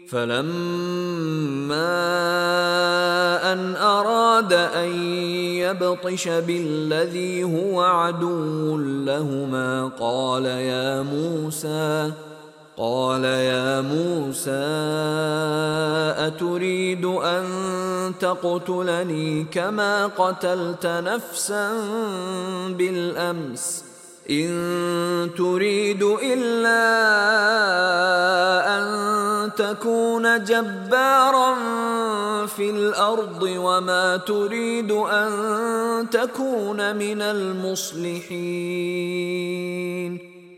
فلما أن أراد أن يبطش بالذي هو عدو لهما قال يا موسى أتريد أن تقتلني كما قتلت نفسا بالأمس إن تريد إلا أن تكون جبارا في الأرض وما تريد أن تكون من المصلحين